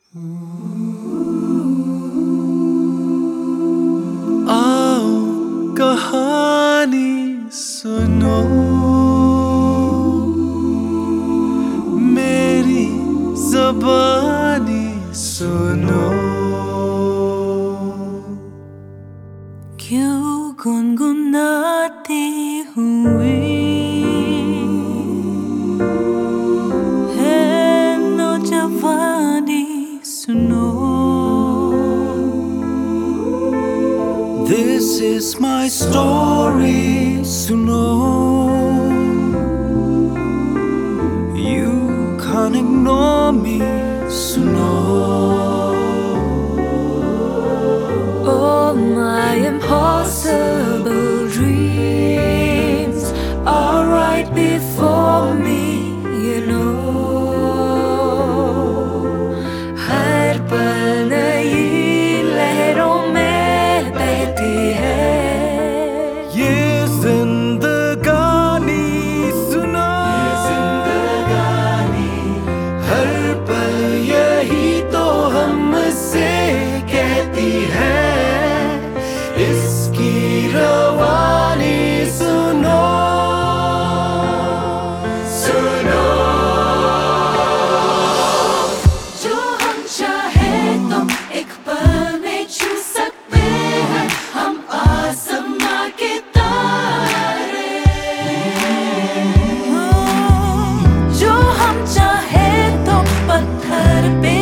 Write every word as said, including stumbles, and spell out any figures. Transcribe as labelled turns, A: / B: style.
A: आओ कहानी सुनो, मेरी ज़बानी सुनो।
B: क्यों गुनगुनाते हुए है नौजवानी सुनो।
A: This is my story, सुनो। You can't ignore me, सुनो।
B: All my impossible dreams are right before me, you know. हर पल नई लहरों में बहती है
A: ये जिंदगानी सुनो, ये जिंदगानी हर पल यही तो हमसे कहती है। इसकी रवानी सुनो, सुनो।
B: जो हम चाहे तो एक पल में छू सकते हैं हम आसमां के तारे। जो हम चाहे तो पत्थर पे